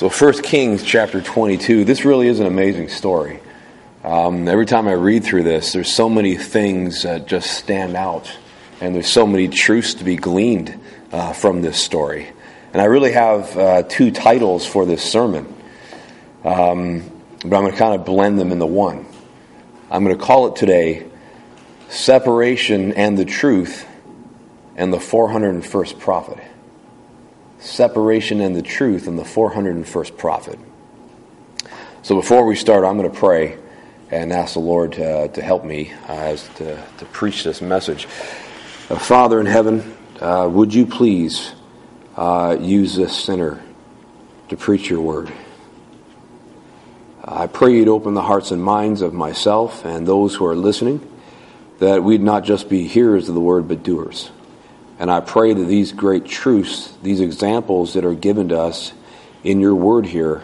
So 1 Kings chapter 22, this really is an amazing story. Every time I read through this, there's so many things that just stand out. And there's so many truths to be gleaned from this story. And I really have two titles for this sermon. But I'm going to kind of blend them into one. I'm going to call it today, Separation and the Truth and the 401st Prophet. Separation and the Truth and the 401st Prophet. So before we start, I'm going to pray and ask the Lord to help me to preach this message. Father in heaven, would you please use this sinner to preach your word? I pray you'd open the hearts and minds of myself and those who are listening, that we'd not just be hearers of the word, but doers. And I pray that these great truths, these examples that are given to us in your word here,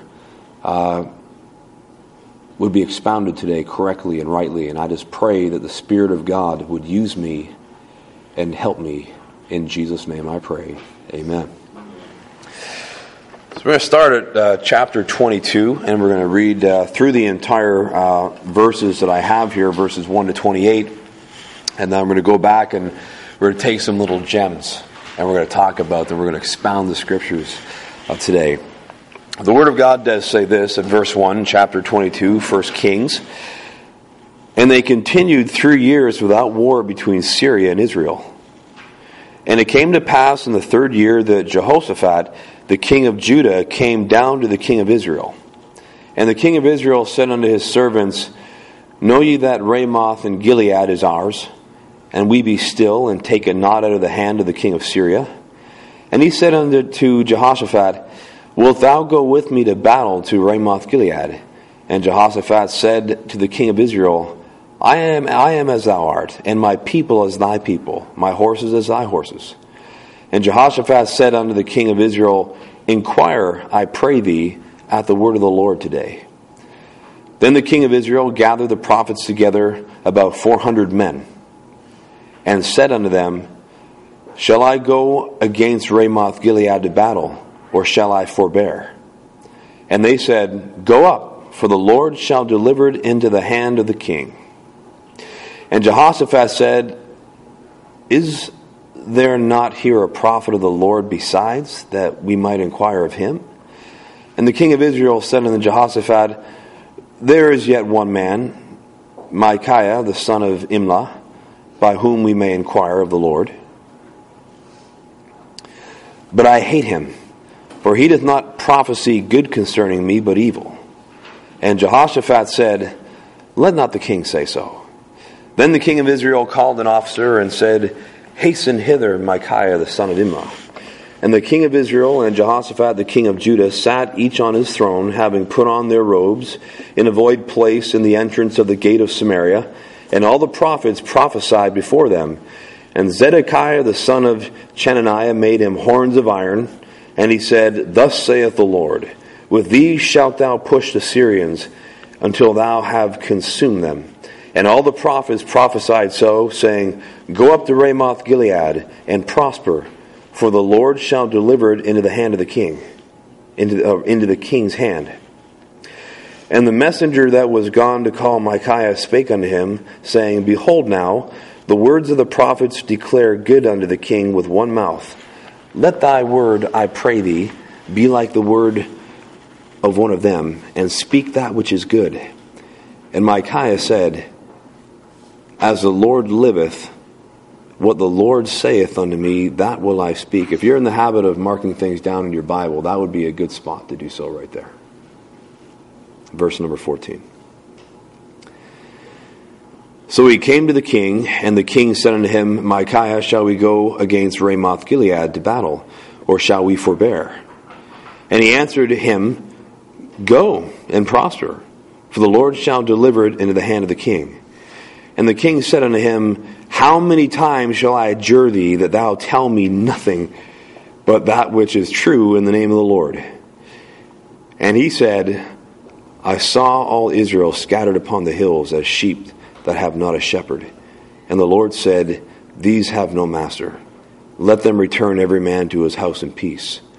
would be expounded today correctly and rightly. And I just pray that the Spirit of God would use me and help me. In Jesus' name I pray. Amen. So we're going to start at chapter 22, and we're going to read through the entire verses that I have here, verses 1 to 28. And then I'm going to go back and we're going to take some little gems, and we're going to talk about them. We're going to expound the scriptures of today. The Word of God does say this in verse 1, chapter 22, 1 Kings. And they continued 3 years without war between Syria and Israel. And it came to pass in the 3rd year that Jehoshaphat, the king of Judah, came down to the king of Israel. And the king of Israel said unto his servants, Know ye that Ramoth in Gilead is ours? And we be still, and take it not out of the hand of the king of Syria? And he said unto Jehoshaphat, Wilt thou go with me to battle to Ramoth Gilead? And Jehoshaphat said to the king of Israel, I am as thou art, and my people as thy people, my horses as thy horses. And Jehoshaphat said unto the king of Israel, Inquire, I pray thee, at the word of the Lord today. Then the king of Israel gathered the prophets together, about 400 men, and said unto them, Shall I go against Ramoth Gilead to battle, or shall I forbear? And they said, Go up, for the Lord shall deliver it into the hand of the king. And Jehoshaphat said, Is there not here a prophet of the Lord besides, that we might inquire of him? And the king of Israel said unto Jehoshaphat, There is yet one man, Micaiah, the son of Imlah, by whom we may inquire of the Lord. But I hate him, for he doth not prophesy good concerning me, but evil. And Jehoshaphat said, Let not the king say so. Then the king of Israel called an officer and said, Hasten hither Micaiah the son of Imlah. And the king of Israel and Jehoshaphat the king of Judah sat each on his throne, having put on their robes, in a void place in the entrance of the gate of Samaria. And all the prophets prophesied before them. And Zedekiah the son of Chenaniah made him horns of iron. And he said, Thus saith the Lord, With these shalt thou push the Syrians, until thou have consumed them. And all the prophets prophesied so, saying, Go up to Ramoth Gilead, and prosper, for the Lord shall deliver it into the hand of the king, into the king's hand. And the messenger that was gone to call Micaiah spake unto him, saying, Behold now, the words of the prophets declare good unto the king with one mouth. Let thy word, I pray thee, be like the word of one of them, and speak that which is good. And Micaiah said, As the Lord liveth, what the Lord saith unto me, that will I speak. If you're in the habit of marking things down in your Bible, that would be a good spot to do so right there. Verse number 14. So he came to the king, and the king said unto him, Micaiah, shall we go against Ramoth Gilead to battle, or shall we forbear? And he answered him, Go and prosper, for the Lord shall deliver it into the hand of the king. And the king said unto him, How many times shall I adjure thee that thou tell me nothing but that which is true in the name of the Lord? And he said, I saw all Israel scattered upon the hills as sheep that have not a shepherd. And the Lord said, These have no master. Let them return every man to his house in peace.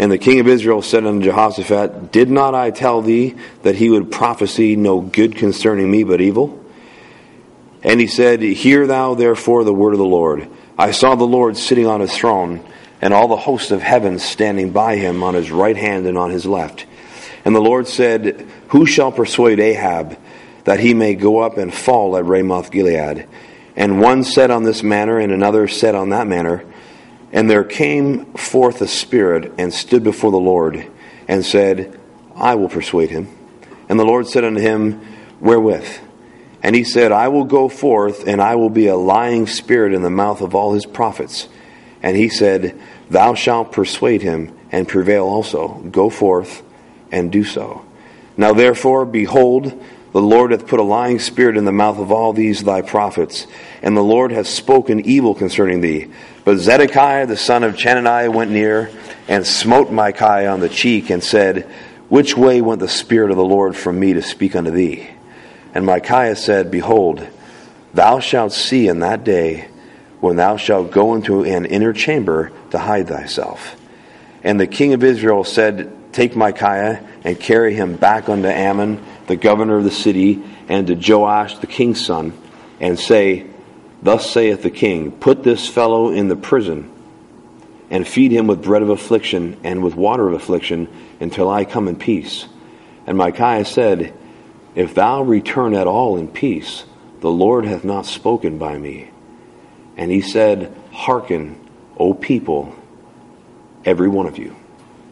And the king of Israel said unto Jehoshaphat, Did not I tell thee that he would prophesy no good concerning me, but evil? And he said, Hear thou therefore the word of the Lord. I saw the Lord sitting on his throne, and all the hosts of heaven standing by him on his right hand and on his left. And the Lord said, Who shall persuade Ahab, that he may go up and fall at Ramoth Gilead? And one said on this manner, and another said on that manner. And there came forth a spirit, and stood before the Lord, and said, I will persuade him. And the Lord said unto him, Wherewith? And he said, I will go forth, and I will be a lying spirit in the mouth of all his prophets. And he said, Thou shalt persuade him, and prevail also. Go forth, and do so. Now therefore, behold, the Lord hath put a lying spirit in the mouth of all these thy prophets, and the Lord hath spoken evil concerning thee. But Zedekiah the son of Chenaniah went near, and smote Micaiah on the cheek, and said, Which way went the Spirit of the Lord from me to speak unto thee? And Micaiah said, Behold, thou shalt see in that day, when thou shalt go into an inner chamber to hide thyself. And the king of Israel said, Take Micaiah, and carry him back unto Ammon, the governor of the city, and to Joash the king's son, and say, Thus saith the king, Put this fellow in the prison, and feed him with bread of affliction, and with water of affliction, until I come in peace. And Micaiah said, If thou return at all in peace, the Lord hath not spoken by me. And he said, Hearken, O people, every one of you.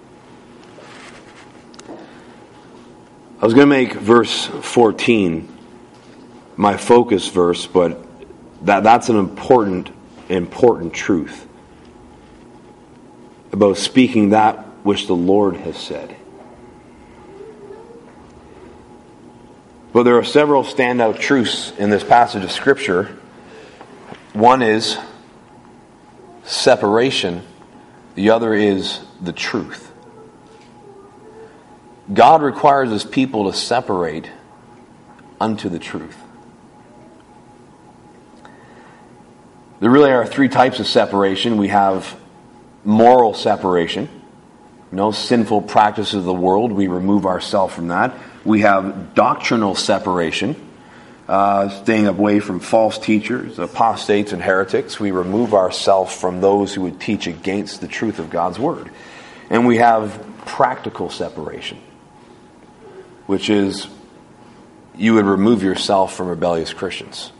I was going to make verse 14 my focus verse, but that's an important truth about speaking that which the Lord has said. But there are several standout truths in this passage of Scripture. One is separation. The other is the truth. God requires his people to separate unto the truth. There really are three types of separation. We have moral separation. No sinful practices of the world. We remove ourselves from that. We have doctrinal separation. Staying away from false teachers, apostates, and heretics. We remove ourselves from those who would teach against the truth of God's Word. And we have practical separation, which is you would remove yourself from rebellious Christians.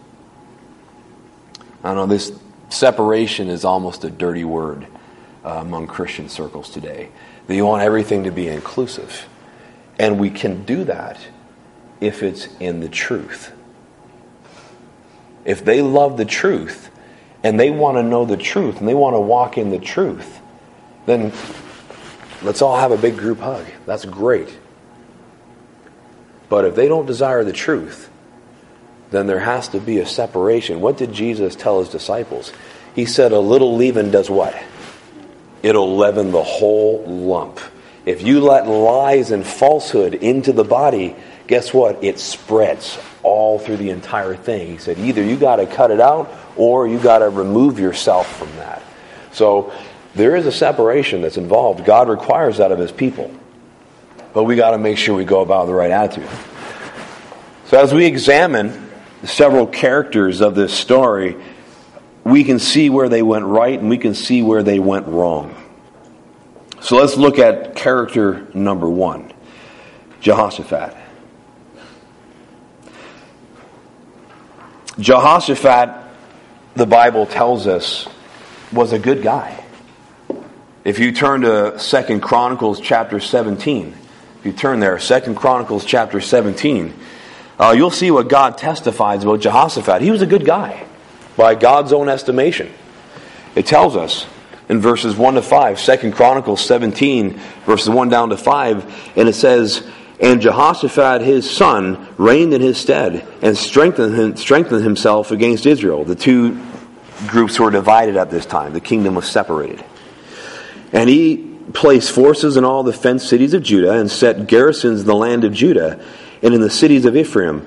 I know this separation is almost a dirty word among Christian circles today. That you want everything to be inclusive. And we can do that if it's in the truth. If they love the truth and they want to know the truth and they want to walk in the truth, then let's all have a big group hug. That's great. But if they don't desire the truth, then there has to be a separation. What did Jesus tell his disciples? He said, a little leaven does what? It'll leaven the whole lump. If you let lies and falsehood into the body, guess what? It spreads all through the entire thing. He said, either you got to cut it out or you got to remove yourself from that. So there is a separation that's involved. God requires that of his people. But we got to make sure we go about the right attitude. So as we examine several characters of this story, we can see where they went right and we can see where they went wrong. So let's look at character number one, Jehoshaphat. Jehoshaphat, the Bible tells us, was a good guy. If you turn to 2 Chronicles chapter 17, if you turn there, 2 Chronicles chapter 17, you'll see what God testifies about Jehoshaphat. He was a good guy by God's own estimation. It tells us in verses 1 to 5, 2 Chronicles 17, verses 1 down to 5, and it says, And Jehoshaphat his son reigned in his stead, and strengthened himself against Israel. The two groups were divided at this time. The kingdom was separated. And he placed forces in all the fenced cities of Judah, and set garrisons in the land of Judah, and in the cities of Ephraim.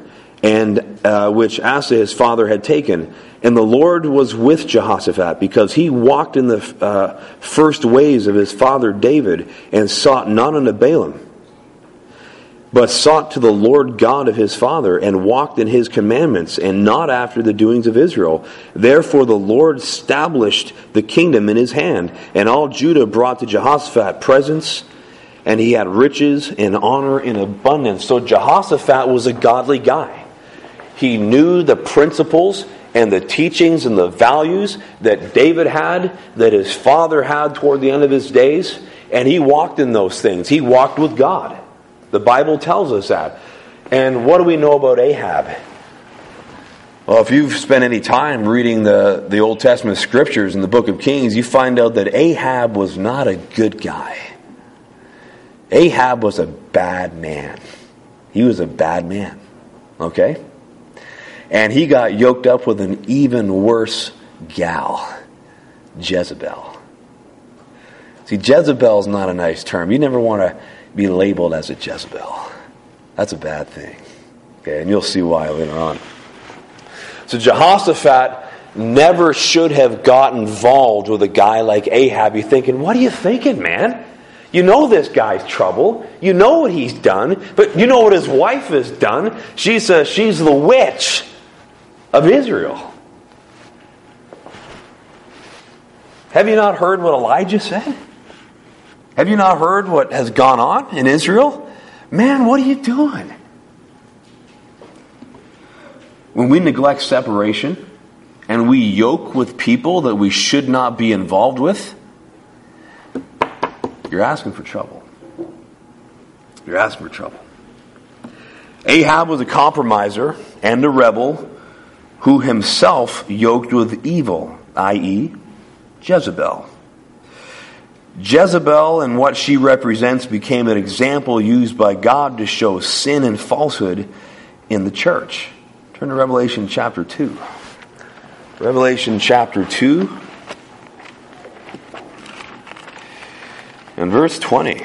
and which Asa his father had taken. And the Lord was with Jehoshaphat, because he walked in the first ways of his father David, and sought not unto Baalim, but sought to the Lord God of his father, and walked in his commandments, and not after the doings of Israel. Therefore the Lord established the kingdom in his hand, and all Judah brought to Jehoshaphat presents, and he had riches and honor in abundance. So Jehoshaphat was a godly guy. He knew the principles and the teachings and the values that David had, that his father had toward the end of his days, and he walked in those things. He walked with God. The Bible tells us that. And what do we know about Ahab? Well, if you've spent any time reading the Old Testament scriptures in the book of Kings, you find out that Ahab was not a good guy. Ahab was a bad man. He was a bad man. Okay? And he got yoked up with an even worse gal, Jezebel. See, Jezebel's not a nice term. You never want to be labeled as a Jezebel. That's a bad thing. Okay, and you'll see why later on. So Jehoshaphat never should have got involved with a guy like Ahab. You're thinking, what are you thinking, man? You know this guy's trouble. You know what he's done. But you know what his wife has done. She's the witch of Israel. Have you not heard what Elijah said? Have you not heard what has gone on in Israel? Man, what are you doing? When we neglect separation and we yoke with people that we should not be involved with, you're asking for trouble. You're asking for trouble. Ahab was a compromiser and a rebel who himself yoked with evil, i.e., Jezebel. Jezebel and what she represents became an example used by God to show sin and falsehood in the church. Turn to Revelation chapter 2. Revelation chapter 2 and verse 20.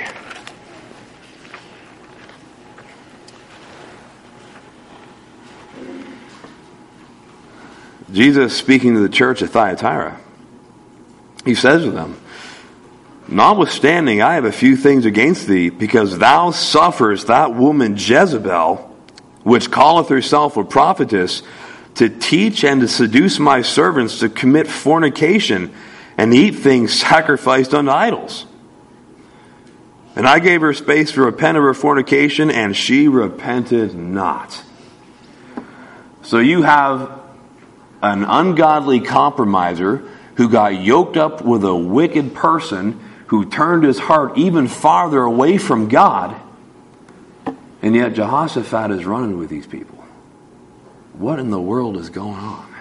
Jesus speaking to the church at Thyatira, he says to them, notwithstanding, I have a few things against thee, because thou sufferest that woman Jezebel, which calleth herself a prophetess, to teach and to seduce my servants to commit fornication and eat things sacrificed unto idols. And I gave her space to repent of her fornication, and she repented not. So you have an ungodly compromiser who got yoked up with a wicked person who turned his heart even farther away from God, and yet Jehoshaphat is running with these people. What in the world is going on?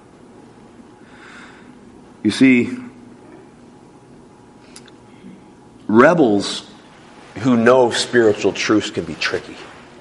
You see, rebels who know spiritual truths can be tricky.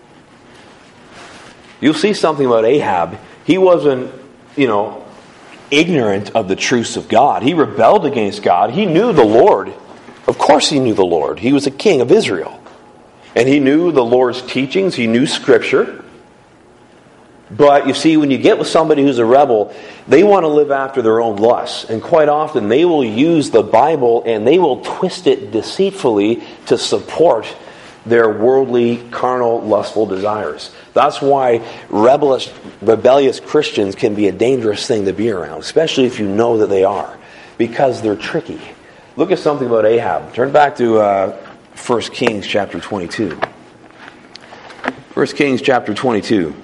You'll see something about Ahab. He wasn't, ignorant of the truths of God. He rebelled against God. He knew the Lord. Of course he knew the Lord. He was a king of Israel. And he knew the Lord's teachings. He knew Scripture. But you see, when you get with somebody who's a rebel, they want to live after their own lusts. And quite often they will use the Bible and they will twist it deceitfully to support their worldly, carnal, lustful desires. That's why rebellious Christians can be a dangerous thing to be around, especially if you know that they are, because they're tricky. Look at something about Ahab. Turn back to 1 Kings chapter 22. 1 Kings chapter 22.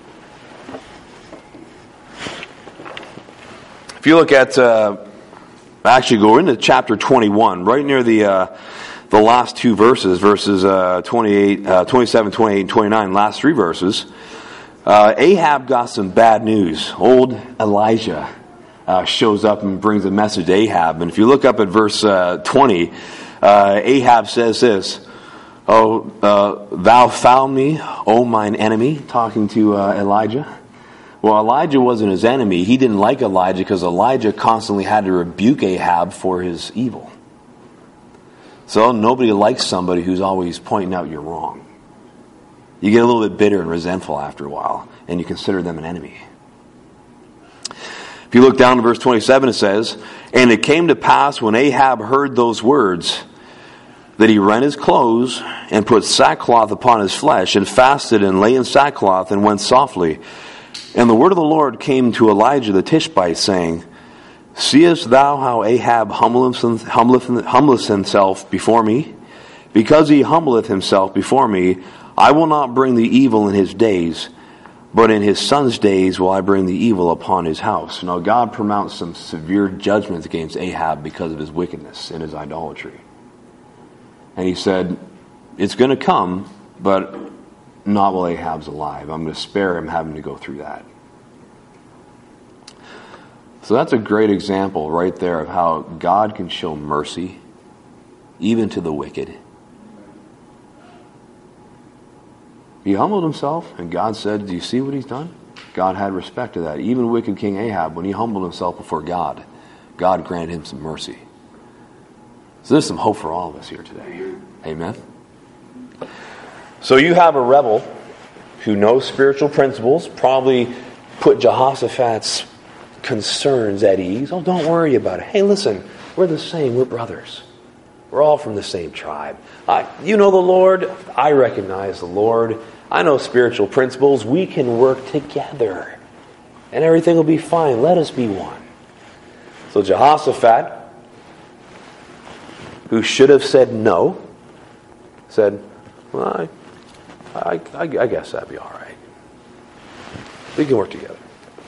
If you look at, actually go into chapter 21, right near the last two verses 27, 28, and 29, last three verses, Ahab got some bad news. Old Elijah shows up and brings a message to Ahab. And if you look up at verse 20, Ahab says this, thou found me, O mine enemy, talking to Elijah. Well, Elijah wasn't his enemy. He didn't like Elijah because Elijah constantly had to rebuke Ahab for his evil. So nobody likes somebody who's always pointing out you're wrong. You get a little bit bitter and resentful after a while, and you consider them an enemy. If you look down to verse 27, it says, "And it came to pass when Ahab heard those words, that he rent his clothes, and put sackcloth upon his flesh, and fasted, and lay in sackcloth, and went softly. And the word of the Lord came to Elijah the Tishbite, saying, Seest thou how Ahab humbleth himself before me? Because he humbleth himself before me, I will not bring the evil in his days, but in his son's days will I bring the evil upon his house." Now God pronounced some severe judgments against Ahab because of his wickedness and his idolatry. And he said, it's going to come, but not while Ahab's alive. I'm going to spare him having to go through that. So that's a great example right there of how God can show mercy even to the wicked. He humbled himself, and God said, do you see what he's done? God had respect to that. Even wicked King Ahab, when he humbled himself before God, God granted him some mercy. So there's some hope for all of us here today. Amen? So you have a rebel who knows spiritual principles, probably put Jehoshaphat's concerns at ease. Oh, don't worry about it. Hey, listen, we're the same. We're brothers. We're all from the same tribe. You know the Lord. I recognize the Lord. I know spiritual principles. We can work together, and everything will be fine. Let us be one. So Jehoshaphat, who should have said no, said, well, I guess that'd be all right. We can work together.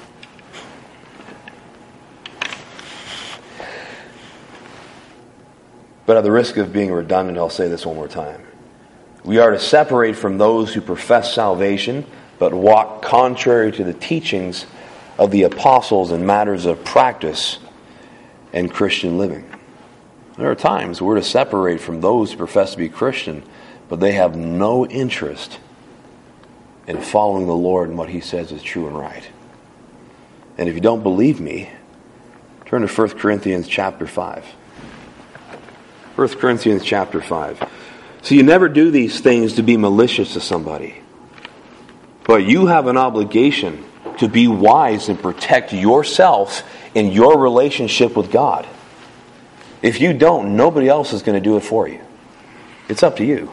But at the risk of being redundant, I'll say this one more time. We are to separate from those who profess salvation, but walk contrary to the teachings of the apostles in matters of practice and Christian living. There are times we're to separate from those who profess to be Christian, but they have no interest in following the Lord and what He says is true and right. And if you don't believe me, turn to 1 Corinthians chapter 5. 1 Corinthians chapter 5. So you never do these things to be malicious to somebody. But you have an obligation to be wise and protect yourself in your relationship with God. If you don't, nobody else is going to do it for you. It's up to you.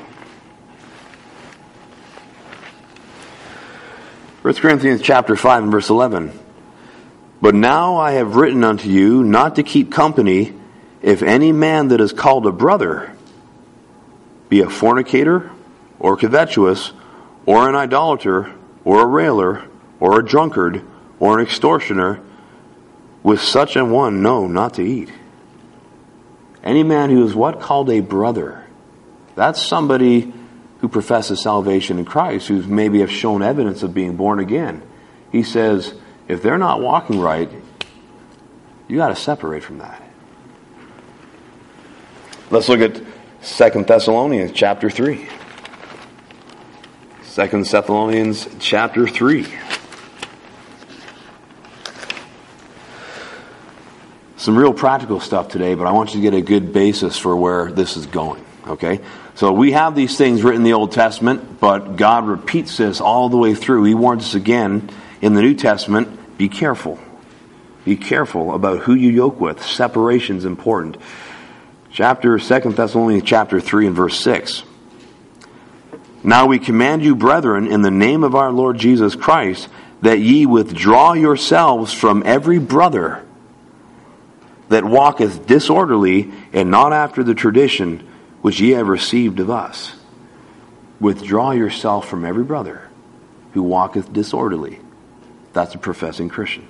1 Corinthians chapter 5 and verse 11. But now I have written unto you not to keep company if any man that is called a brother be a fornicator, or covetous, or an idolater, or a railer, or a drunkard, or an extortioner, with such an one, no, not to eat. Any man who is what? Called a brother. That's somebody who professes salvation in Christ, who maybe have shown evidence of being born again. He says, if they're not walking right, you got to separate from that. Let's look at 2 Thessalonians chapter 3. 2 Thessalonians chapter 3. Some real practical stuff today, but I want you to get a good basis for where this is going. Okay? So we have these things written in the Old Testament, but God repeats this all the way through. He warns us again in the New Testament, be careful. Be careful about who you yoke with. Separation is important. 2 Thessalonians chapter 3 and verse 6. Now we command you, brethren, in the name of our Lord Jesus Christ, that ye withdraw yourselves from every brother that walketh disorderly, and not after the tradition which ye have received of us. Withdraw yourself from every brother who walketh disorderly. That's a professing Christian.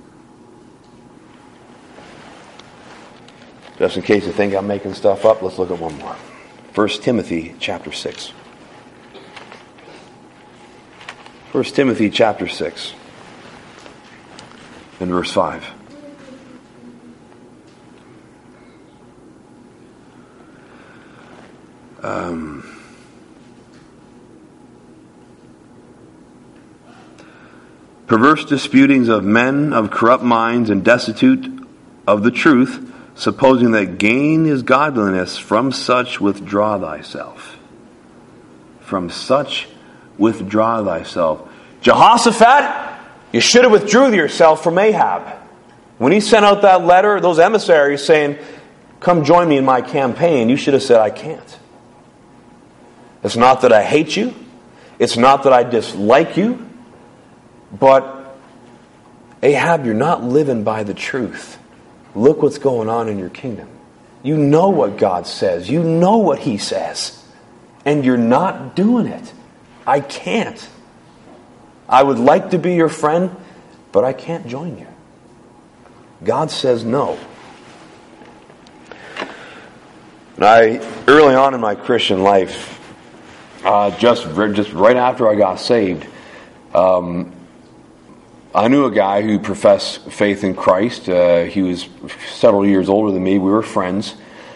Just in case you think I'm making stuff up, let's look at one more. 1 Timothy chapter 6. 1 Timothy chapter 6 and verse 5. Perverse disputings of men of corrupt minds and destitute of the truth, supposing that gain is godliness, from such withdraw thyself. From such withdraw thyself. Jehoshaphat, you should have withdrew yourself from Ahab. When he sent out that letter, those emissaries saying, come join me in my campaign, you should have said, I can't. It's not that I hate you. It's not that I dislike you. But Ahab, you're not living by the truth. Look what's going on in your kingdom. You know what God says. You know what He says. And you're not doing it. I can't. I would like to be your friend, but I can't join you. God says no. And early on in my Christian life, just right after I got saved, I knew a guy who professed faith in Christ. He was several years older than me. We were friends.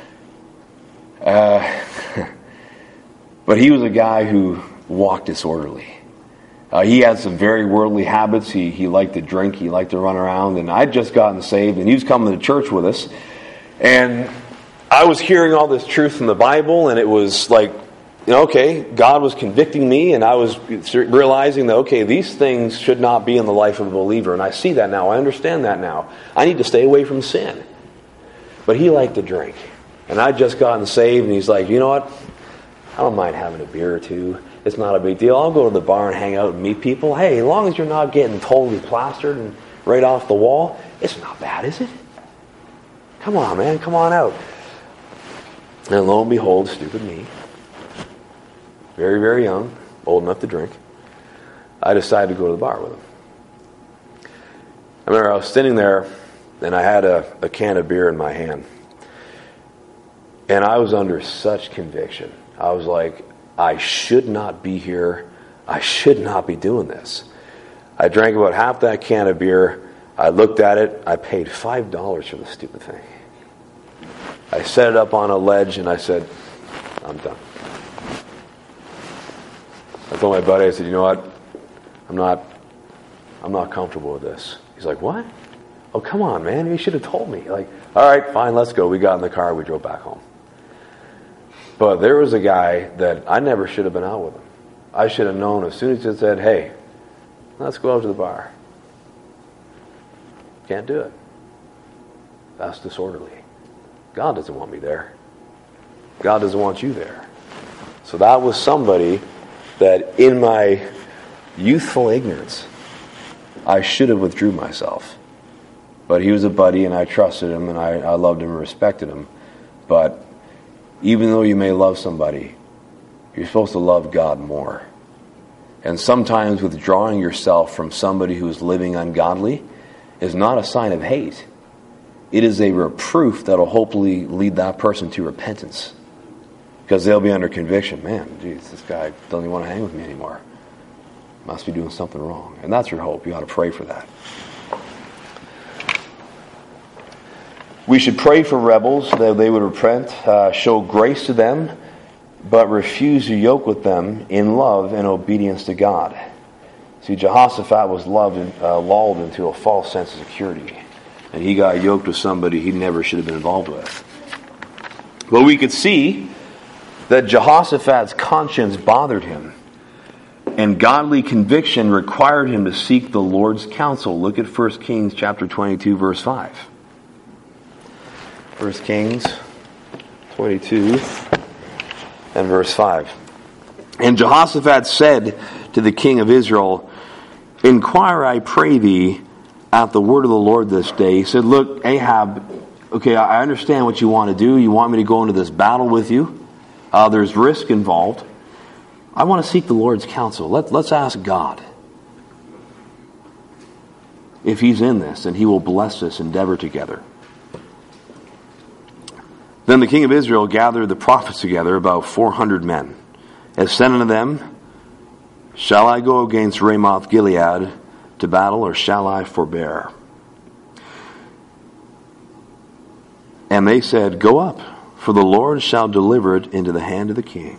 But he was a guy who walked disorderly. He had some very worldly habits. He liked to drink. He liked to run around. And I'd just gotten saved, and he was coming to church with us. And I was hearing all this truth from the Bible, and it was like, okay, God was convicting me, and I was realizing that, okay, these things should not be in the life of a believer. And I see that now. I understand that now. I need to stay away from sin. But he liked to drink. And I'd just gotten saved, and he's like, you know what? I don't mind having a beer or two. It's not a big deal. I'll go to the bar and hang out and meet people. Hey, as long as you're not getting totally plastered and right off the wall, it's not bad, is it? Come on, man. Come on out. And lo and behold, stupid me, very, very young, old enough to drink, I decided to go to the bar with him. I remember I was sitting there, and I had a can of beer in my hand. And I was under such conviction. I was like, I should not be here. I should not be doing this. I drank about half that can of beer. I looked at it. I paid $5 for the stupid thing. I set it up on a ledge, and I said, I'm done. I told my buddy, I said, you know what? I'm not comfortable with this. He's like, what? Oh, come on, man. You should have told me. Like, all right, fine, let's go. We got in the car. We drove back home. But there was a guy that I never should have been out with him. I should have known as soon as he said, hey, let's go out to the bar. Can't do it. That's disorderly. God doesn't want me there. God doesn't want you there. So that was somebody that in my youthful ignorance, I should have withdrew myself. But he was a buddy, and I trusted him, and I loved him and respected him. But even though you may love somebody, you're supposed to love God more. And sometimes withdrawing yourself from somebody who is living ungodly is not a sign of hate. It is a reproof that will hopefully lead that person to repentance. Because they'll be under conviction. Man, geez, this guy doesn't even want to hang with me anymore. Must be doing something wrong. And that's your hope. You ought to pray for that. We should pray for rebels that they would repent, show grace to them, but refuse to yoke with them in love and obedience to God. See, Jehoshaphat was lulled into a false sense of security. And he got yoked with somebody he never should have been involved with. But we could see that Jehoshaphat's conscience bothered him. And godly conviction required him to seek the Lord's counsel. Look at 1 Kings chapter 22, verse 5. 1 Kings 22 and verse 5. And Jehoshaphat said to the king of Israel, inquire, I pray thee, at the word of the Lord this day. He said, look, Ahab, okay, I understand what you want to do. You want me to go into this battle with you. There's risk involved. I want to seek the Lord's counsel. Let's ask God if He's in this, and He will bless this endeavor together. Then the king of Israel gathered the prophets together, about 400 men, and said unto them, shall I go against Ramoth Gilead to battle, or shall I forbear? And they said, go up, for the Lord shall deliver it into the hand of the king.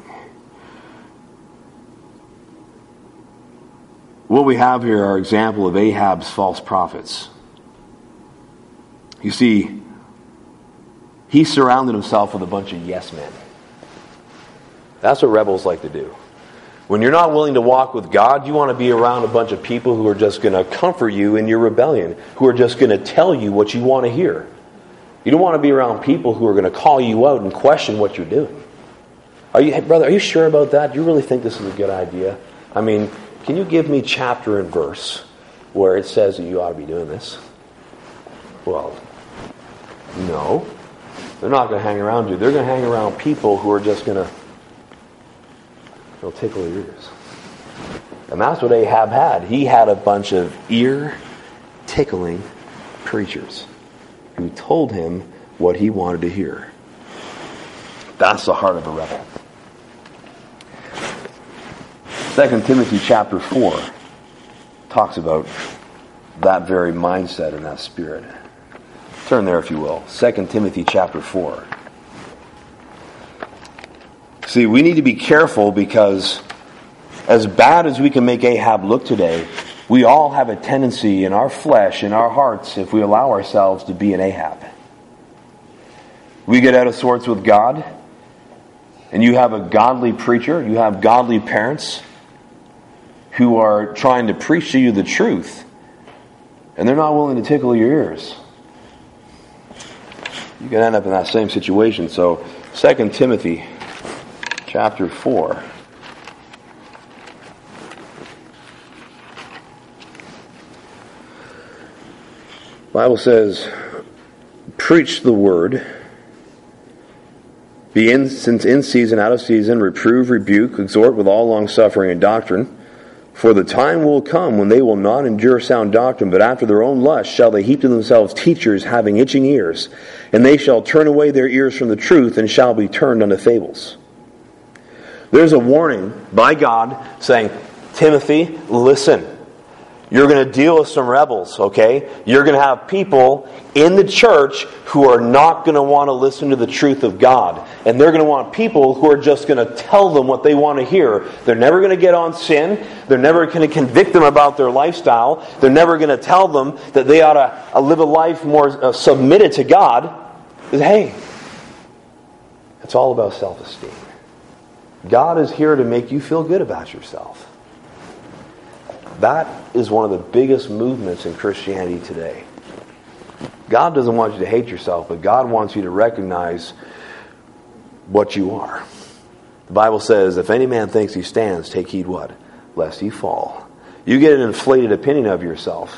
What we have here are example of Ahab's false prophets. You see, he surrounded himself with a bunch of yes men. That's what rebels like to do. When you're not willing to walk with God, you want to be around a bunch of people who are just going to comfort you in your rebellion, who are just going to tell you what you want to hear. You don't want to be around people who are going to call you out and question what you're doing. Hey, brother, are you sure about that? Do you really think this is a good idea? I mean, can you give me chapter and verse where it says that you ought to be doing this? Well, no. They're not going to hang around you. They're going to hang around people who are just going to tickle your ears. And that's what Ahab had. He had a bunch of ear-tickling preachers who told him what he wanted to hear. That's the heart of a rebel. 2 Timothy chapter 4 talks about that very mindset and that spirit. Turn there if you will. 2 Timothy chapter 4. See, we need to be careful because as bad as we can make Ahab look today, we all have a tendency in our flesh, in our hearts, if we allow ourselves to be an Ahab. We get out of sorts with God, and you have a godly preacher, you have godly parents who are trying to preach to you the truth, and they're not willing to tickle your ears. You can end up in that same situation. So, 2 Timothy chapter 4. The Bible says, preach the word, be in season, out of season, reprove, rebuke, exhort with all longsuffering and doctrine. For the time will come when they will not endure sound doctrine, but after their own lust shall they heap to themselves teachers having itching ears, and they shall turn away their ears from the truth, and shall be turned unto fables. There's a warning by God saying, Timothy, listen. You're going to deal with some rebels, okay? You're going to have people in the church who are not going to want to listen to the truth of God. And they're going to want people who are just going to tell them what they want to hear. They're never going to get on sin. They're never going to convict them about their lifestyle. They're never going to tell them that they ought to live a life more submitted to God. Because, hey, it's all about self-esteem. God is here to make you feel good about yourself. That is one of the biggest movements in Christianity today. God doesn't want you to hate yourself, but God wants you to recognize what you are. The Bible says, if any man thinks he stands, take heed what? Lest he fall. You get an inflated opinion of yourself.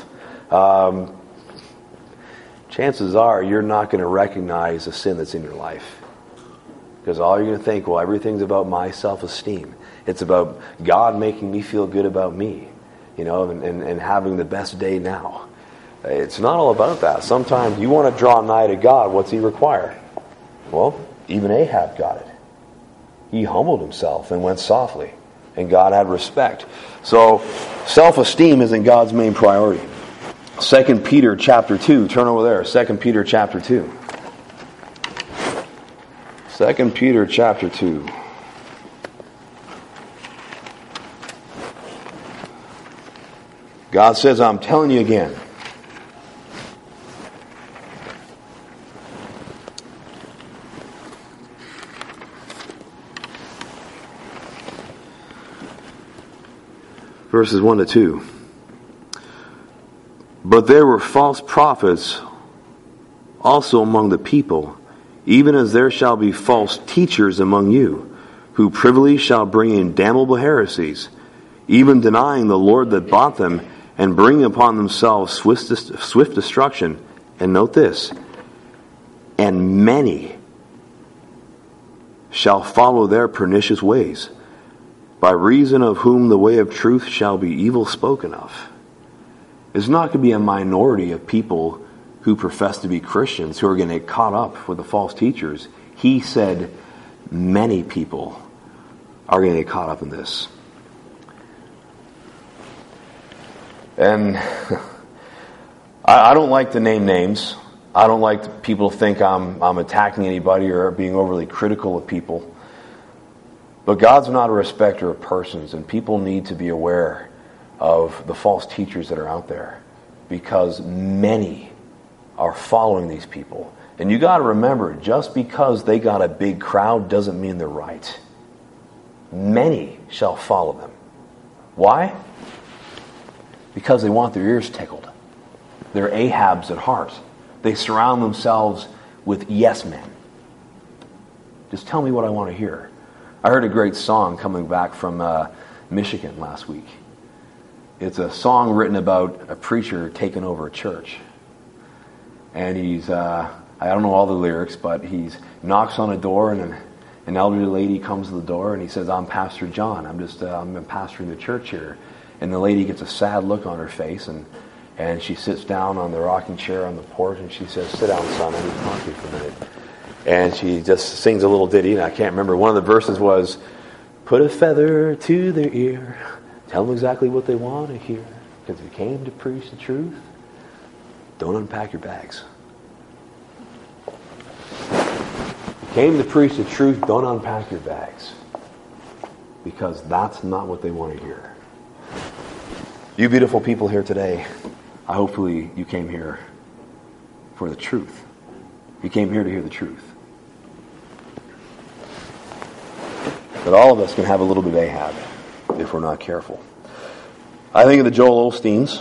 Chances are you're not going to recognize the sin that's in your life. Because all you're going to think, well, everything's about my self-esteem. It's about God making me feel good about me. And having the best day now. It's not all about that. Sometimes you want to draw nigh to God. What's He require? Well, even Ahab got it. He humbled himself and went softly. And God had respect. So, self-esteem isn't God's main priority. 2 Peter chapter 2. Turn over there. 2 Peter chapter 2. 2 Peter chapter 2. God says, I'm telling you again. Verses 1 to 2. But there were false prophets also among the people, even as there shall be false teachers among you, who privily shall bring in damnable heresies, even denying the Lord that bought them, and bring upon themselves swift destruction. And note this, and many shall follow their pernicious ways, by reason of whom the way of truth shall be evil spoken of. It's not going to be a minority of people who profess to be Christians who are going to get caught up with the false teachers. He said many people are going to get caught up in this. And I don't like to name names. I don't like people to think I'm attacking anybody or being overly critical of people. But God's not a respecter of persons, and people need to be aware of the false teachers that are out there, because many are following these people. And you got to remember, just because they got a big crowd doesn't mean they're right. many shall follow them. Why? Because they want their ears tickled. They're Ahabs at heart. They surround themselves with yes men. Just tell me what I want to hear. I heard a great song coming back from Michigan last week. It's a song written about a preacher taking over a church. And he's, I don't know all the lyrics, but he knocks on a door and an elderly lady comes to the door and he says, I'm Pastor John. I'm pastoring the church here. And the lady gets a sad look on her face and she sits down on the rocking chair on the porch and she says, sit down, son, I need to talk to you for a minute. And she just sings a little ditty, and I can't remember. One of the verses was, put a feather to their ear, tell them exactly what they want to hear, because if you came to preach the truth, don't unpack your bags. If you came to preach the truth, don't unpack your bags, because that's not what they want to hear. You beautiful people here today, hopefully you came here for the truth. You came here to hear the truth. But all of us can have a little bit of Ahab if we're not careful. I think of the Joel Osteens.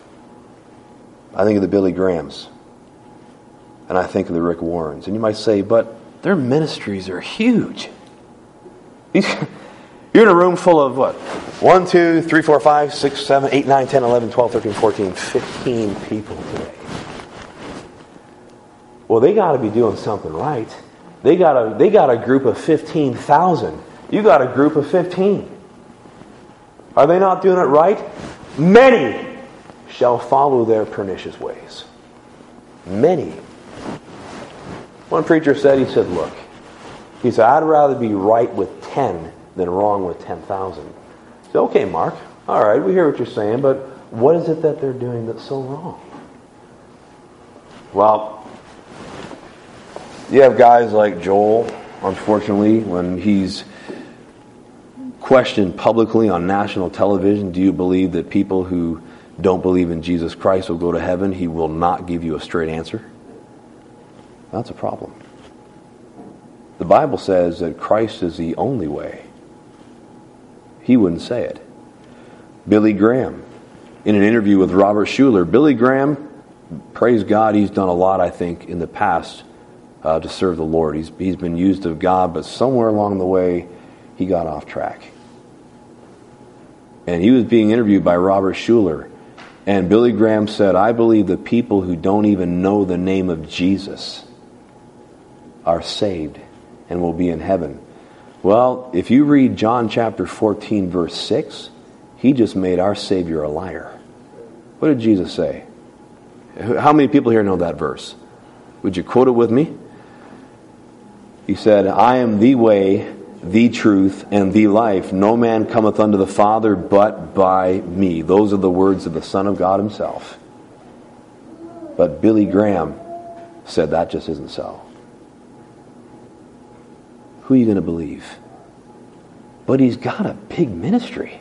I think of the Billy Grahams. And I think of the Rick Warrens. And you might say, but their ministries are huge. You're in a room full of what? 1, 2, 3, 4, 5, 6, 7, 8, 9, 10, 11, 12, 13, 14, 15 people today. Well, they got to be doing something right. They got a group of 15,000. You got a group of 15. Are they not doing it right? Many shall follow their pernicious ways. Many. One preacher said, look, he said, I'd rather be right with 10 than wrong with 10,000. I said, okay, Mark, all right, we hear what you're saying, but what is it that they're doing that's so wrong? Well, you have guys like Joel, unfortunately, when he's questioned publicly on national television, do you believe that people who don't believe in Jesus Christ will go to heaven? He will not give you a straight answer. That's a problem. The Bible says that Christ is the only way. He wouldn't say it. Billy Graham, in an interview with Robert Schuller, Billy Graham, praise God, he's done a lot, I think, in the past to serve the Lord. He's been used of God, but somewhere along the way, he got off track. And he was being interviewed by Robert Schuller. And Billy Graham said, I believe the people who don't even know the name of Jesus are saved and will be in heaven. Well, if you read John chapter 14, verse 6, he just made our Savior a liar. What did Jesus say? How many people here know that verse? Would you quote it with me? He said, I am the way, the truth, and the life. No man cometh unto the Father but by me. Those are the words of the Son of God himself. But Billy Graham said that just isn't so. Who are you going to believe? But he's got a big ministry.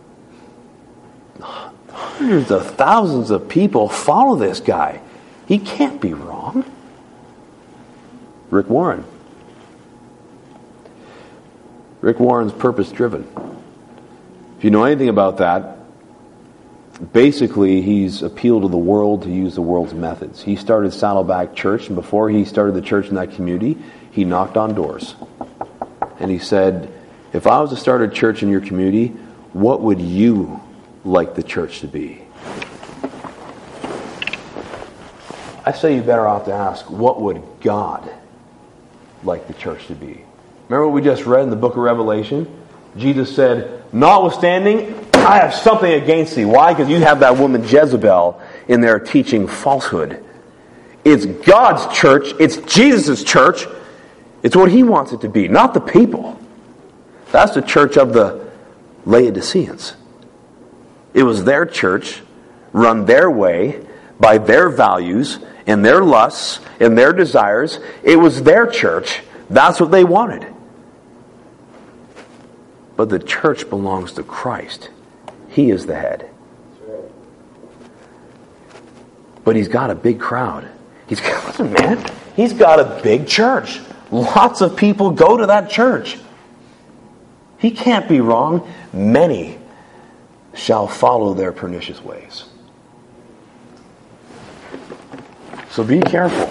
Hundreds of thousands of people follow this guy. He can't be wrong. Rick Warren. Rick Warren's purpose-driven. If you know anything about that, basically he's appealed to the world to use the world's methods. He started Saddleback Church, and before he started the church in that community, he knocked on doors. And he said, if I was to start a church in your community, what would you like the church to be? I say you better off to ask, what would God like the church to be? Remember what we just read in the book of Revelation? Jesus said, notwithstanding, I have something against thee. Why? Because you have that woman Jezebel in there teaching falsehood. It's God's church. It's Jesus' church. It's what he wants it to be, not the people. That's the church of the Laodiceans. It was their church, run their way, by their values, and their lusts, and their desires. It was their church. That's what they wanted. But the church belongs to Christ. He is the head. But he's got a big crowd. Listen, man, he's got a big church. Lots of people go to that church. He can't be wrong. Many shall follow their pernicious ways. So be careful.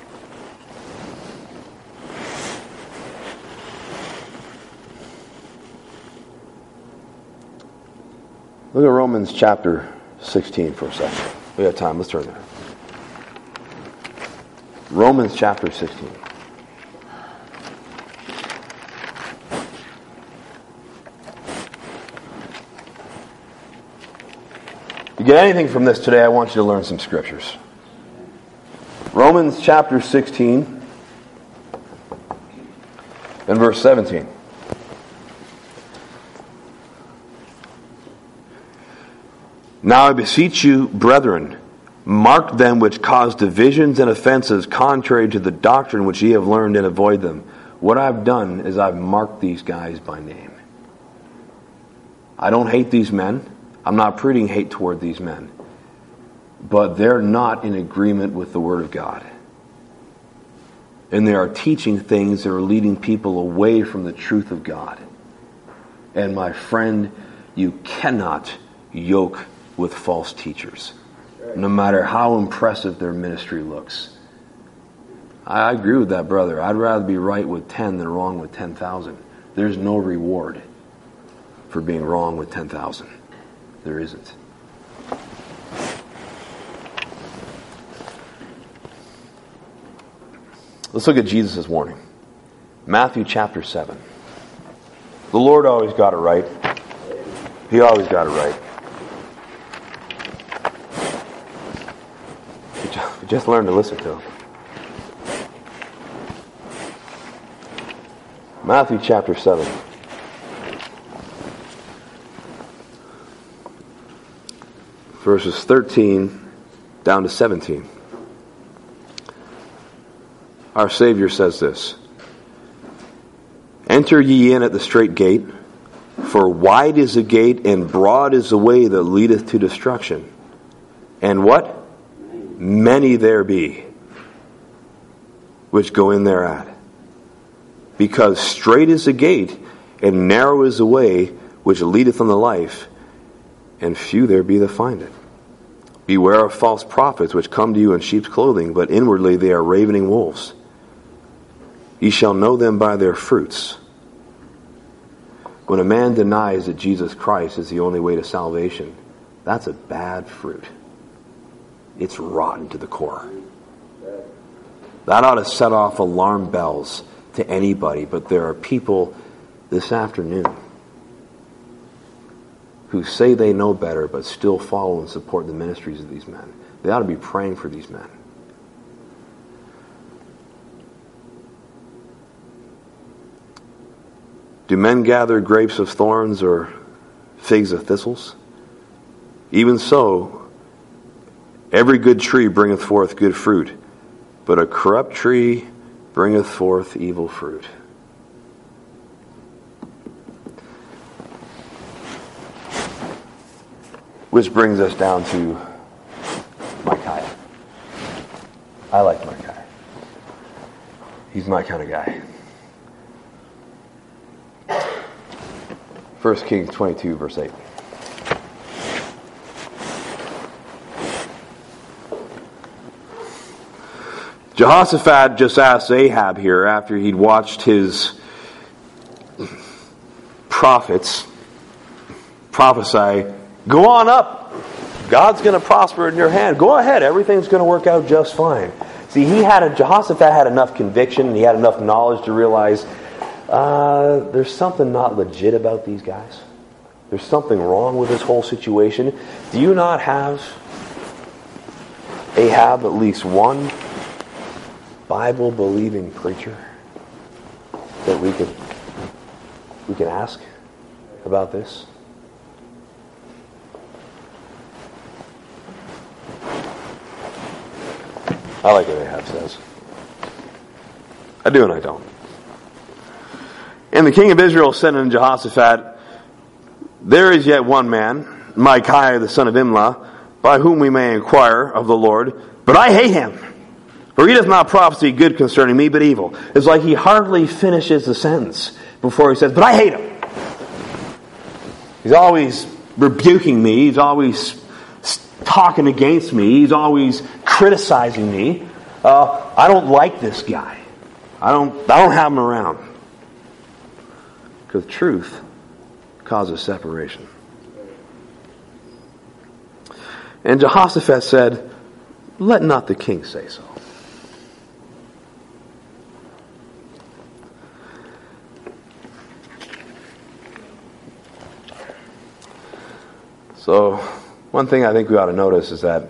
Look at Romans chapter 16 for a second. We have time. Let's turn there. Romans chapter 16. If you get anything from this today, I want you to learn some scriptures. Romans chapter 16 and verse 17. Now I beseech you, brethren, mark them which cause divisions and offenses contrary to the doctrine which ye have learned, and avoid them. What I've done is I've marked these guys by name. I don't hate these men. I'm not preaching hate toward these men. But they're not in agreement with the Word of God. And they are teaching things that are leading people away from the truth of God. And my friend, you cannot yoke with false teachers, no matter how impressive their ministry looks. I agree with that brother. I'd rather be right with 10 than wrong with 10,000. There's no reward for being wrong with 10,000. There isn't. Let's look at Jesus' warning. Matthew chapter 7. The Lord always got it right. He always got it right. Just learn to listen to him. Matthew chapter 7. Verses 13 down to 17. Our Savior says this: Enter ye in at the strait gate, for wide is the gate and broad is the way that leadeth to destruction. And what? Many there be which go in thereat. Because strait is the gate, and narrow is the way which leadeth unto life, and few there be that find it. Beware of false prophets, which come to you in sheep's clothing, but inwardly they are ravening wolves. Ye shall know them by their fruits. When a man denies that Jesus Christ is the only way to salvation, that's a bad fruit. It's rotten to the core. That ought to set off alarm bells to anybody, but there are people this afternoon who say they know better but still follow and support the ministries of these men. They ought to be praying for these men. Do men gather grapes of thorns or figs of thistles? Even so, every good tree bringeth forth good fruit, but a corrupt tree bringeth forth evil fruit. Which brings us down to Micaiah. I like Micaiah. He's my kind of guy. 1 Kings 22, verse 8. Jehoshaphat just asked Ahab here, after he'd watched his prophets prophesy, go on up. God's going to prosper in your hand. Go ahead. Everything's going to work out just fine. See, Jehoshaphat had enough conviction and he had enough knowledge to realize there's something not legit about these guys. There's something wrong with this whole situation. Do you not have, Ahab, at least one Bible-believing preacher that we can ask about this? I like what Ahab says. I do and I don't. And the king of Israel said unto Jehoshaphat, there is yet one man, Micaiah the son of Imlah, by whom we may inquire of the Lord, but I hate him. For he doth not prophesy good concerning me, but evil. It's like he hardly finishes the sentence before he says, but I hate him. He's always rebuking me. He's always talking against me. He's always criticizing me. I don't like this guy. I don't have him around. Because truth causes separation. And Jehoshaphat said, let not the king say so. So, one thing I think we ought to notice is that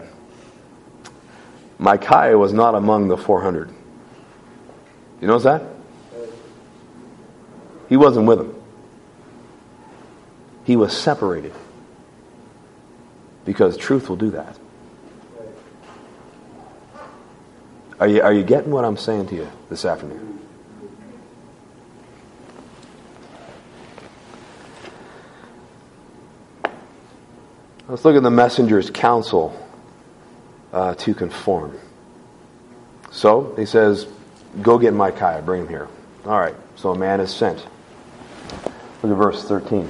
Micaiah was not among the 400. You notice that? He wasn't with them. He was separated. Because truth will do that. Are you getting what I'm saying to you this afternoon? Let's look at the messenger's counsel to conform. So, he says, go get Micaiah, bring him here. All right, so a man is sent. Look at verse 13.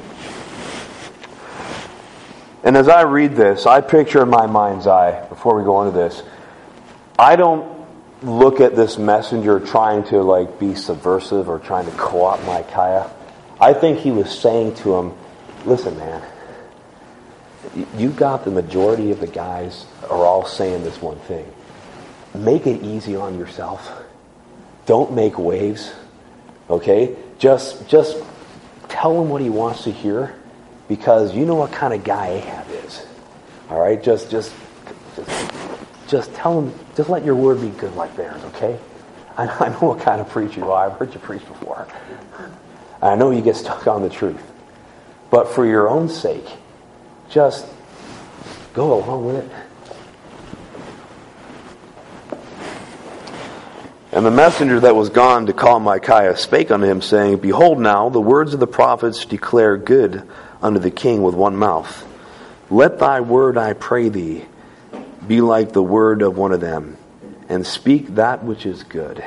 And as I read this, I picture in my mind's eye, before we go into this, I don't look at this messenger trying to be subversive or trying to co-opt Micaiah. I think he was saying to him, listen, man, you got the majority of the guys are all saying this one thing. Make it easy on yourself. Don't make waves. Okay? Just tell him what he wants to hear, because you know what kind of guy Ahab is. All right? Just tell him, just let your word be good like theirs, okay? I know what kind of preacher you are. I've heard you preach before. I know you get stuck on the truth. But for your own sake, just go along with it. And the messenger that was gone to call Micaiah spake unto him, saying, behold now, the words of the prophets declare good unto the king with one mouth. Let thy word, I pray thee, be like the word of one of them, and speak that which is good.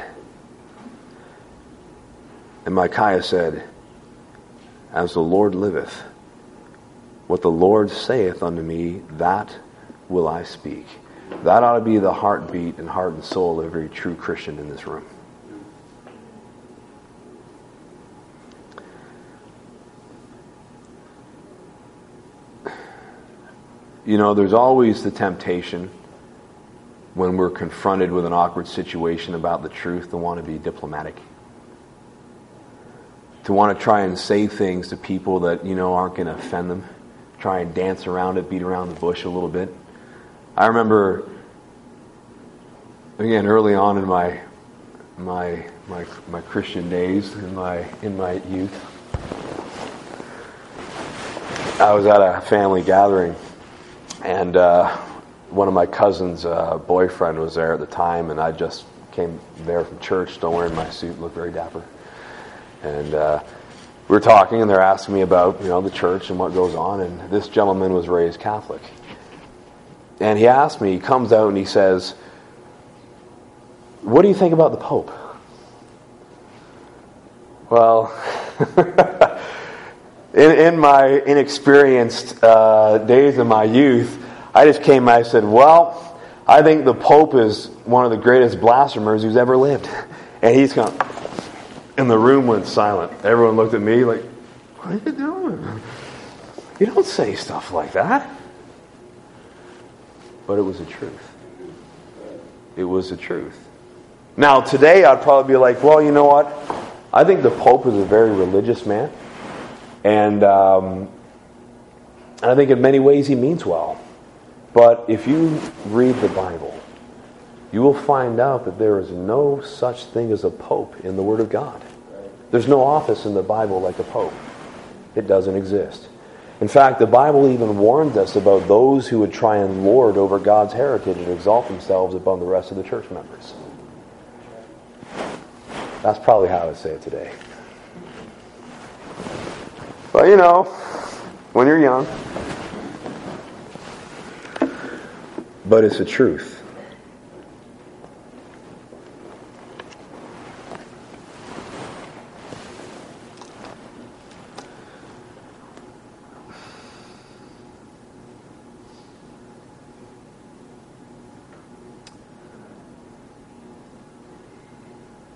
And Micaiah said, as the Lord liveth, what the Lord saith unto me, that will I speak. That ought to be the heartbeat and heart and soul of every true Christian in this room. You know, there's always the temptation when we're confronted with an awkward situation about the truth to want to be diplomatic. To want to try and say things to people that, aren't going to offend them. Try and dance around it, beat around the bush a little bit. I remember, again, early on in my Christian days, in my youth, I was at a family gathering, and one of my cousin's boyfriend was there at the time, and I just came there from church, still wearing my suit, looked very dapper. And we were talking, and they're asking me about, the church and what goes on, and this gentleman was raised Catholic. And he asked me, he comes out and he says, what do you think about the Pope? Well, in my inexperienced days of my youth, I just came and I said, well, I think the Pope is one of the greatest blasphemers who's ever lived. And he's gone. And the room went silent. Everyone looked at me like, what are you doing? You don't say stuff like that. But it was the truth. It was the truth. Now, today I'd probably be like, well, you know what? I think the Pope is a very religious man. And I think in many ways he means well. But if you read the Bible, you will find out that there is no such thing as a pope in the Word of God. There's no office in the Bible like a pope. It doesn't exist. In fact, the Bible even warns us about those who would try and lord over God's heritage and exalt themselves above the rest of the church members. That's probably how I would say it today. But when you're young. But it's the truth.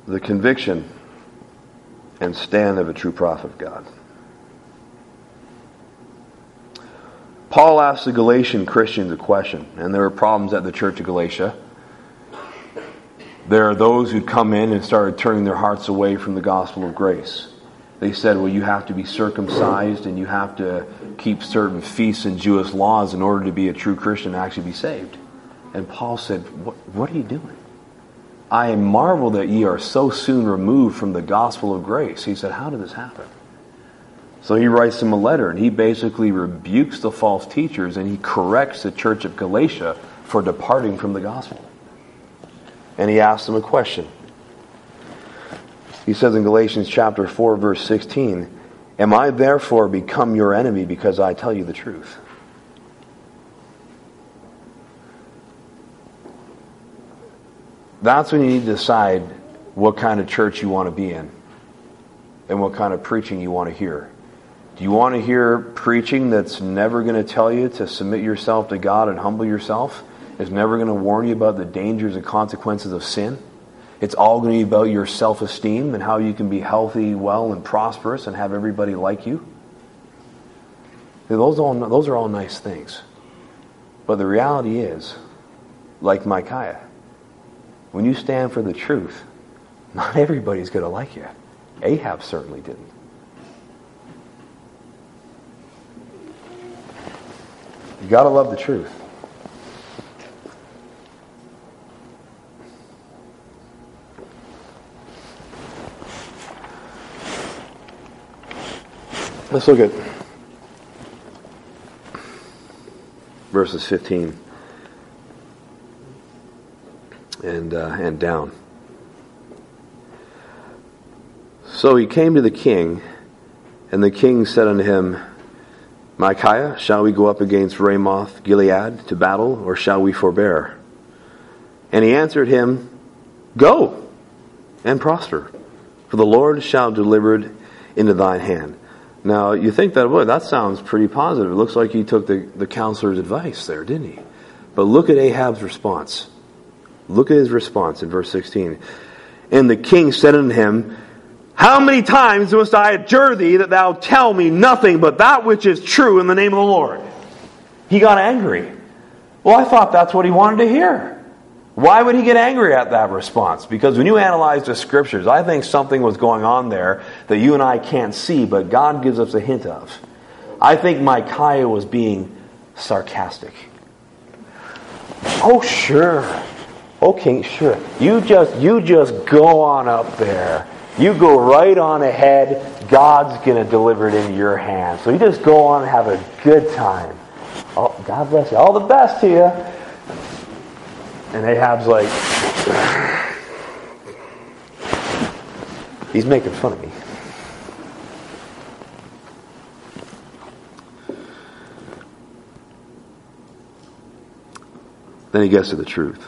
the conviction and stand of a true prophet of God. Paul asked the Galatian Christians a question, and there were problems at the church of Galatia. There are those who come in and started turning their hearts away from the gospel of grace. They said, well, you have to be circumcised and you have to keep certain feasts and Jewish laws in order to be a true Christian and actually be saved. And Paul said, what are you doing? I marvel that ye are so soon removed from the gospel of grace. He said, how did this happen? So he writes them a letter, and he basically rebukes the false teachers, and he corrects the church of Galatia for departing from the gospel. And he asks them a question. He says in Galatians chapter 4, verse 16, am I therefore become your enemy because I tell you the truth? That's when you need to decide what kind of church you want to be in and what kind of preaching you want to hear. Do you want to hear preaching that's never going to tell you to submit yourself to God and humble yourself? It's never going to warn you about the dangers and consequences of sin? It's all going to be about your self-esteem and how you can be healthy, well, and prosperous and have everybody like you? Those are all nice things. But the reality is, like Micaiah, when you stand for the truth, not everybody's going to like you. Ahab certainly didn't. You got to love the truth. Let's look at verses 15 and down. So he came to the king, and the king said unto him, Micaiah, shall we go up against Ramoth Gilead to battle, or shall we forbear? And he answered him, Go and prosper, for the Lord shall deliver it into thine hand. Now, you think that, boy, that sounds pretty positive. It looks like he took the counselor's advice there, didn't he? But look at Ahab's response. Look at his response in verse 16. And the king said unto him, How many times must I adjure thee that thou tell me nothing but that which is true in the name of the Lord? He got angry. Well, I thought that's what he wanted to hear. Why would he get angry at that response? Because when you analyze the scriptures, I think something was going on there that you and I can't see, but God gives us a hint of. I think Micaiah was being sarcastic. Oh, sure. Okay, sure. You just go on up there. You go right on ahead. God's going to deliver it into your hands. So you just go on and have a good time. Oh, God bless you. All the best to you. And Ahab's like, he's making fun of me. Then he gets to the truth.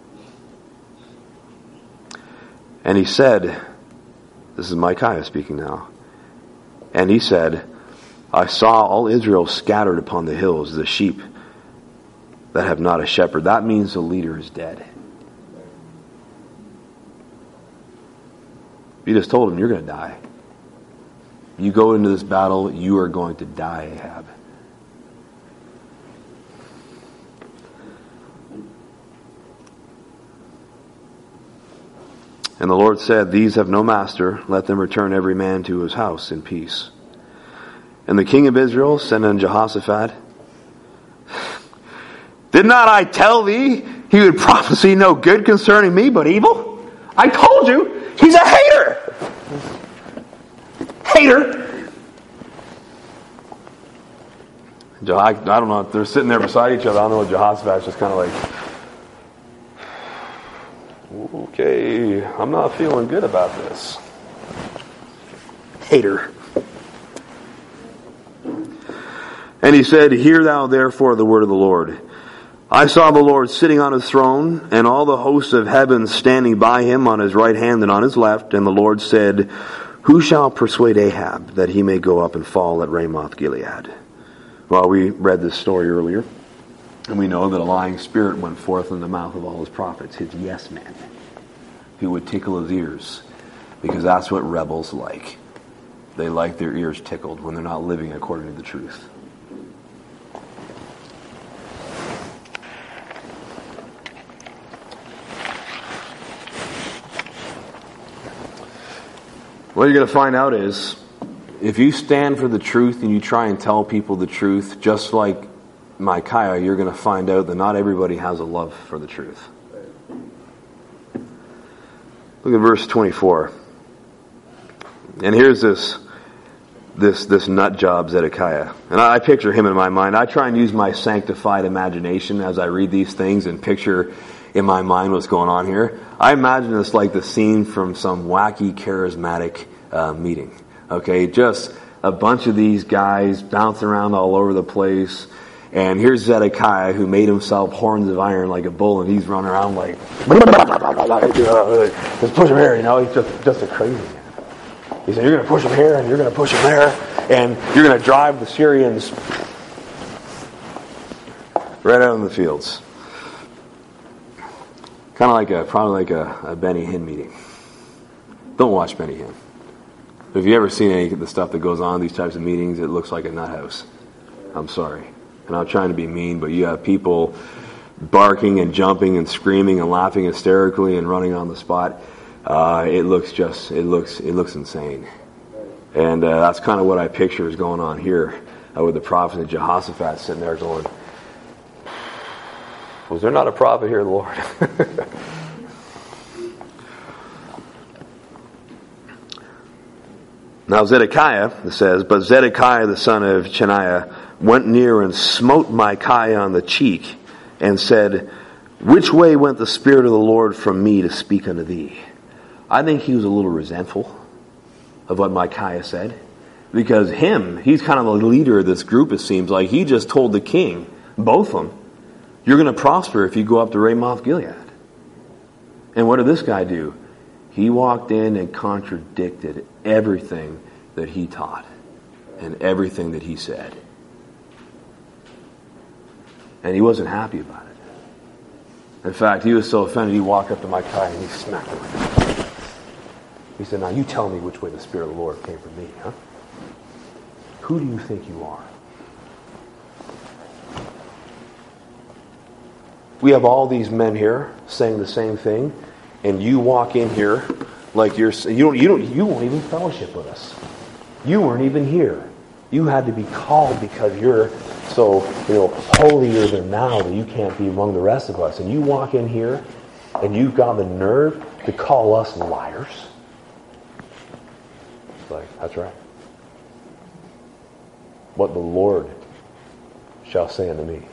And he said, this is Micaiah speaking now, and he said, I saw all Israel scattered upon the hills, the sheep that have not a shepherd. That means the leader is dead. He just told him, you're going to die. You go into this battle, you are going to die, Ahab. And the Lord said, These have no master, let them return every man to his house in peace. And the king of Israel said unto Jehoshaphat, Did not I tell thee he would prophesy no good concerning me, but evil? I told you, he's a hater. Hater. I don't know, if they're sitting there beside each other, I don't know, Jehoshaphat's just kind of like, okay, I'm not feeling good about this. Hater. And he said, Hear thou therefore the word of the Lord. I saw the Lord sitting on his throne, and all the hosts of heaven standing by him on his right hand and on his left. And the Lord said, Who shall persuade Ahab that he may go up and fall at Ramoth Gilead? Well, we read this story earlier, and we know that a lying spirit went forth in the mouth of all his prophets, his yes men, who would tickle his ears Because that's what rebels like. They like their ears tickled when they're not living according to the truth. What you're going to find out is, if you stand for the truth and you try and tell people the truth, just like Micaiah, you're going to find out that not everybody has a love for the truth. Look at verse 24. And here's this nut job Zedekiah. And I picture him in my mind. I try and use my sanctified imagination as I read these things and picture in my mind what's going on here. I imagine it's like the scene from some wacky, charismatic meeting. Okay, just a bunch of these guys bouncing around all over the place. And here's Zedekiah, who made himself horns of iron like a bull, and he's running around like, just push him here, he's just a crazy man. He said, you're going to push him here, and you're going to push him there, and you're going to drive the Syrians right out in the fields. Probably like a Benny Hinn meeting. Don't watch Benny Hinn. If you've ever seen any of the stuff that goes on in these types of meetings, it looks like a nut house. I'm sorry. And I'm trying to be mean, but you have people barking and jumping and screaming and laughing hysterically and running on the spot. It looks insane. And that's kind of what I picture is going on here with the prophet and Jehoshaphat sitting there going, was there not a prophet here, Lord? Now Zedekiah, it says, but Zedekiah the son of Chenaanah went near and smote Micaiah on the cheek and said, which way went the Spirit of the Lord from me to speak unto thee? I think he was a little resentful of what Micaiah said. Because he's kind of the leader of this group, it seems like. He just told the king, both of them, you're going to prosper if you go up to Ramoth Gilead. And what did this guy do? He walked in and contradicted everything that he taught and everything that he said. And he wasn't happy about it. In fact, he was so offended, he walked up to Micaiah and he smacked him. He said, now you tell me which way the Spirit of the Lord came from me, huh? Who do you think you are? We have all these men here saying the same thing, and you walk in here like you won't even fellowship with us. You weren't even here. You had to be called because you're so holier than thou that you can't be among the rest of us. And you walk in here, and you've got the nerve to call us liars. It's like, that's right. What the Lord shall say unto me,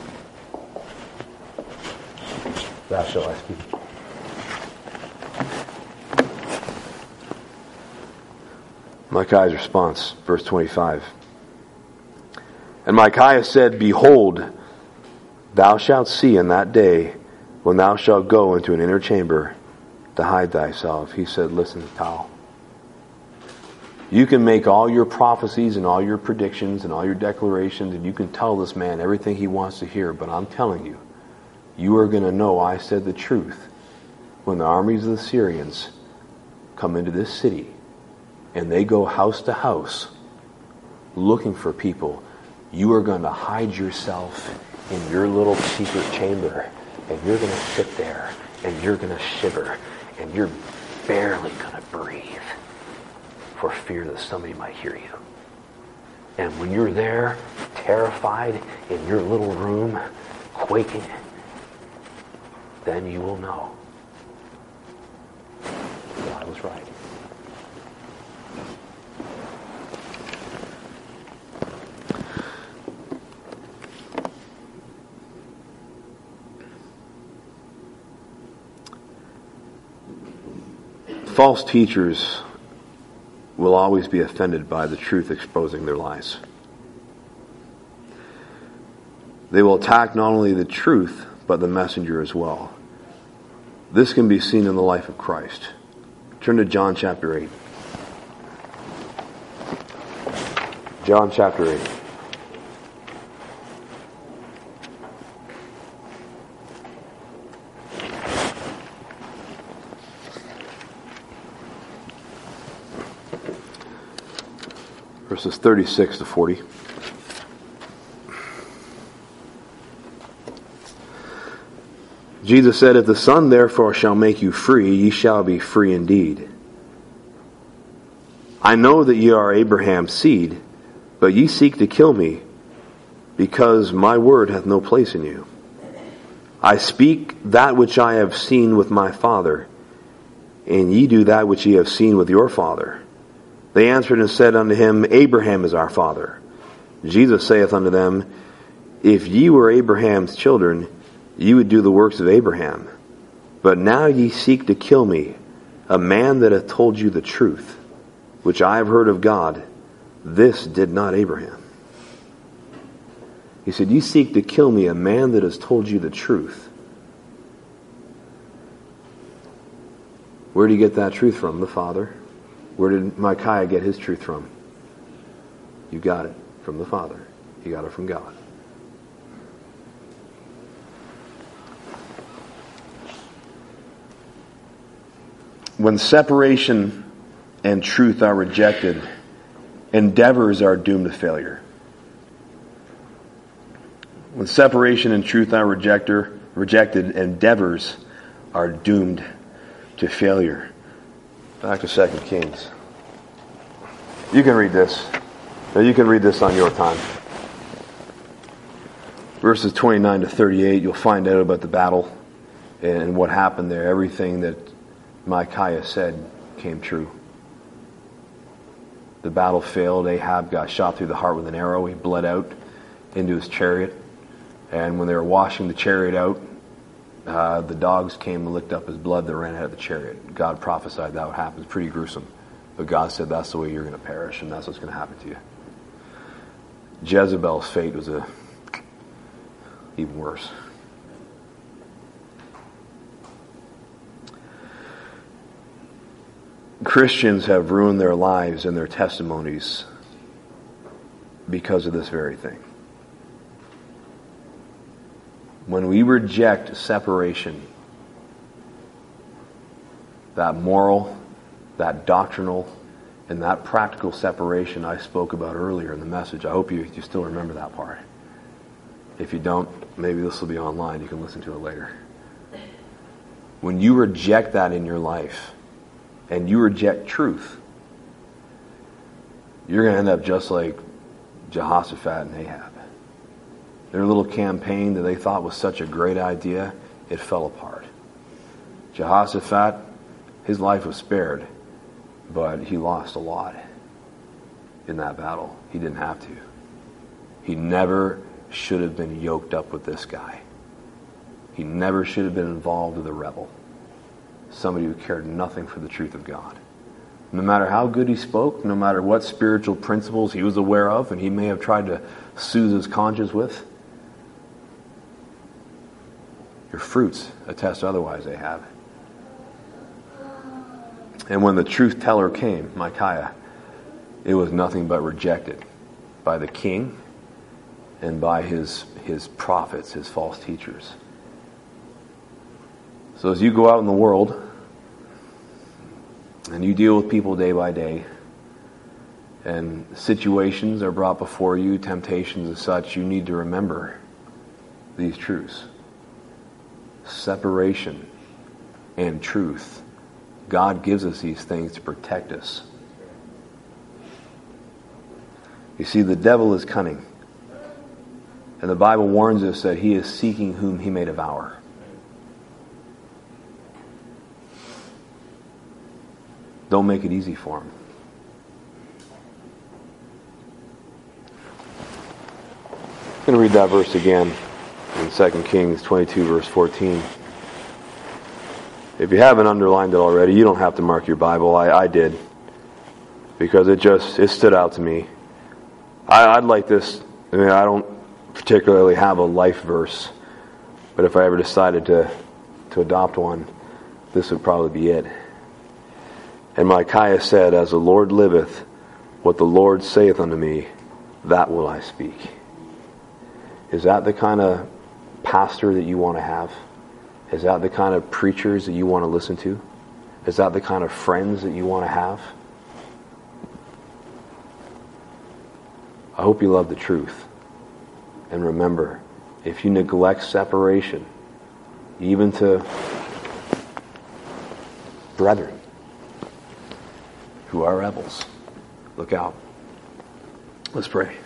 that shall I speak. Micaiah's response, verse 25. And Micaiah said, behold, thou shalt see in that day when thou shalt go into an inner chamber to hide thyself. He said, listen, pal. You can make all your prophecies and all your predictions and all your declarations, and you can tell this man everything he wants to hear, but I'm telling you, you are going to know I said the truth when the armies of the Syrians come into this city and they go house to house looking for people. You are going to hide yourself in your little secret chamber, and you're going to sit there and you're going to shiver and you're barely going to breathe for fear that somebody might hear you. And when you're there, terrified in your little room, quaking, then you will know that I was right. False teachers will always be offended by the truth exposing their lies. They will attack not only the truth, but the messenger as well. This can be seen in the life of Christ. Turn to John chapter 8. John chapter 8. verses 36 to 40. Jesus said, "If the Son therefore shall make you free, ye shall be free indeed. I know that ye are Abraham's seed, but ye seek to kill me, because my word hath no place in you. I speak that which I have seen with my Father, and ye do that which ye have seen with your father." They answered and said unto him, "Abraham is our father." Jesus saith unto them, "If ye were Abraham's children, ye would do the works of Abraham. But now ye seek to kill me, a man that hath told you the truth, which I have heard of God. This did not Abraham." He said, "You seek to kill me, a man that has told you the truth." Where did he get that truth from? The Father. Where did Micaiah get his truth from? You got it from the Father. You got it from God. When separation and truth are rejected, endeavors are doomed to failure. When separation and truth are rejected, endeavors are doomed to failure. Back to 2 Kings. You can read this. You can read this on your time. Verses 29 to 38, you'll find out about the battle and what happened there. Everything that Micaiah said came true. The battle failed. Ahab got shot through the heart with an arrow. He bled out into his chariot. And when they were washing the chariot out, the dogs came and licked up his blood that ran out of the chariot. God prophesied that would happen. It's pretty gruesome. But God said that's the way you're going to perish, and that's what's going to happen to you. Jezebel's fate was even worse. Christians have ruined their lives and their testimonies because of this very thing. When we reject separation, that moral, that doctrinal, and that practical separation I spoke about earlier in the message, I hope you still remember that part. If you don't, maybe this will be online. You can listen to it later. When you reject that in your life, and you reject truth, you're going to end up just like Jehoshaphat and Ahab. Their little campaign that they thought was such a great idea, it fell apart. Jehoshaphat, his life was spared, but he lost a lot in that battle. He didn't have to. He never should have been yoked up with this guy. He never should have been involved with a rebel. Somebody who cared nothing for the truth of God. No matter how good he spoke, no matter what spiritual principles he was aware of, and he may have tried to soothe his conscience with, your fruits attest otherwise, Ahab. And when the truth teller came, Micaiah, it was nothing but rejected by the king and by his prophets, his false teachers. So as you go out in the world and you deal with people day by day, and situations are brought before you, temptations and such, you need to remember these truths. Separation and truth. God gives us these things to protect us. You see, the devil is cunning. And the Bible warns us that he is seeking whom he may devour. Don't make it easy for him. I'm going to read that verse again in 2 Kings 22, verse 14. If you haven't underlined it already, you don't have to mark your Bible. I did. Because it stood out to me. I'd like this. I mean, I don't particularly have a life verse. But if I ever decided to adopt one, this would probably be it. And Micaiah said, "As the Lord liveth, what the Lord saith unto me, that will I speak." Is that the kind of pastor that you want to have? Is that the kind of preachers that you want to listen to? Is that the kind of friends that you want to have? I hope you love the truth. And remember, if you neglect separation, even to brethren who are rebels, look out. Let's pray.